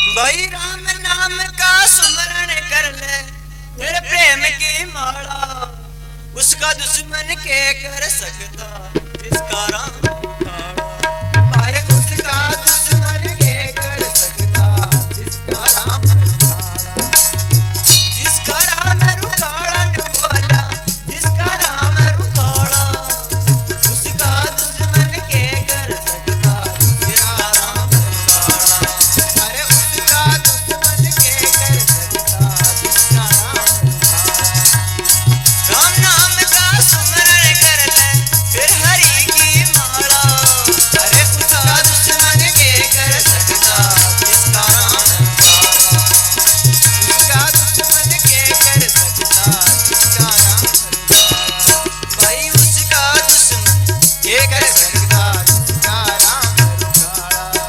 भाई राम नाम का सुमरण कर ले फिर प्रेम की माला, उसका दुश्मन के कर सकता जिसका राम काला। भाई उसका दुश्मन के कर सकता जिसका राम काला। जिसका राम रुकाड़ा न बोला, जिसका राम रुकाड़ा, उसका दुश्मन के कर सकता जिसका राम रुकाड़ा। अरे उसका दुश्मन के कर सकता जिसका राम रुकाड़ा। राम नाम का सुमरण कर ले फिर हरि की माला, अरे उसका दुश्मन के कर सकता जिसका राम रुकाड़ा। उसका दुश्मन के कर सकता जिसका राम रुकाड़ा। भाई उसका दुश्मन के कर सकता जिसका राम रुकाड़ा।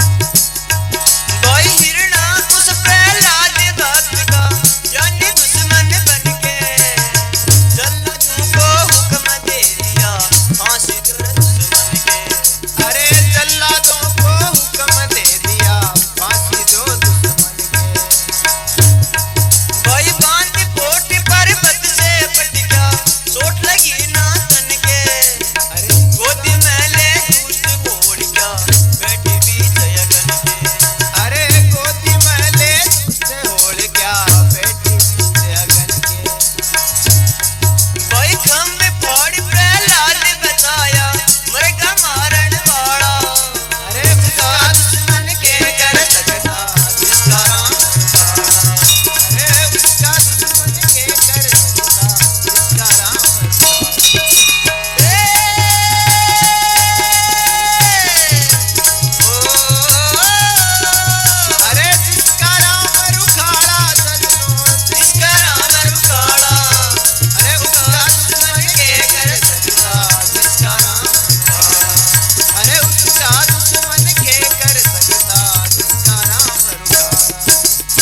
भाई हिरणाकुश प्रहलाद भक्त का जाने दुश्मन बनके, जल्लादों को हुक्म दे दिया फांसी दो दुश्मन के। अरे जल्लादों को हुक्म दे दिया फांसी दो दुश्मन के। भाई बांध पोट पर्वत से पटिका, चोट लगी ना तन के। अरे गोदी में ले दूध बोल क्या बैठी बीच अगन के। अरे गोदी में ले दूध बोल क्या बैठी बीच अगन के। भाई खम्भे फोड़ प्रहलाद बचाया मरगा मारन वाला, अरे उसका दुश्मन के कर सकता जिसका राम रुकाड़ा। अरे उसका दुश्मन के कर सकता जिसका राम रुकाड़ा। अरे जिसका राम रुकाड़ा सजनों, जिसका राम रुकाड़ा, अरे उसका दुश्मन के कर सकता जिसका राम रुकाड़ा। अरे उसका दुश्मन के कर सकता जिसका राम रुकाड़ा।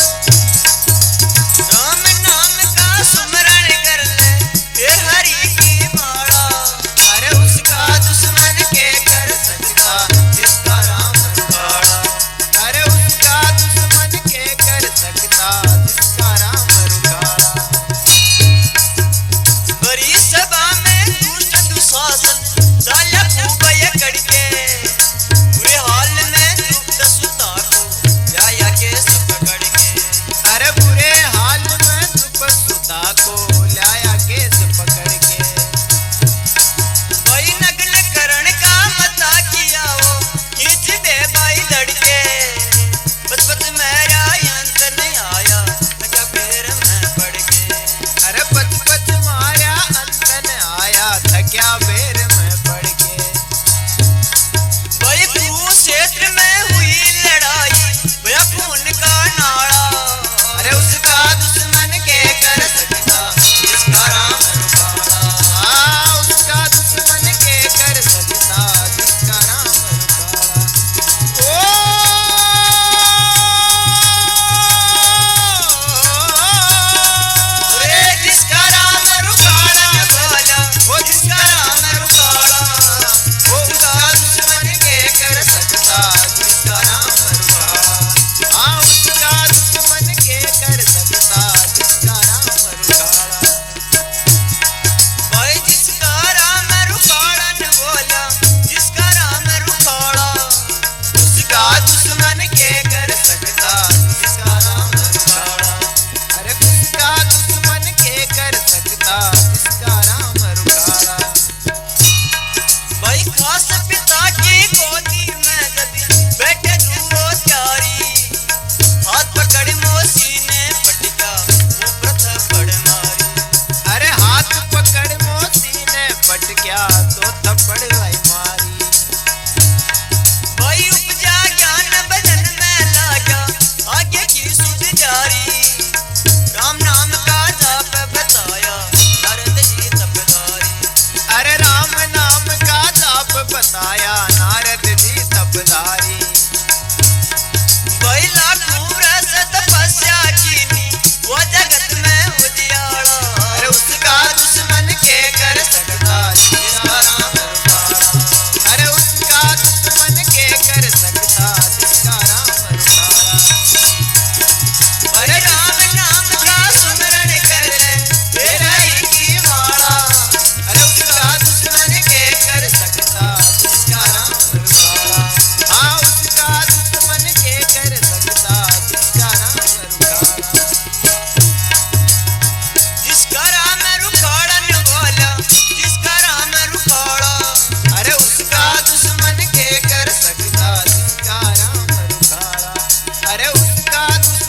राम नाम का सुमरण कर ले फिर हरि की माला, अरे उसका दुश्मन के कर सकता जिसका राम रुकाड़ा। अरे उसका दुश्मन के कर सकता जिसका राम रुकाड़ा। बड़ी सभा में दुष्ट दुशासन डाला खूब यकड़ के, बुरे हाल में दुष्ट सुता को लाया केस पकड़ के। अरे बुरे हाल में दुष्ट सुता को लाया केस पकड़ के। भाई नकल करण का मता किया वो खींच दे भाई लड़के, बचपत मेरा अंत नहीं आया अरे उसका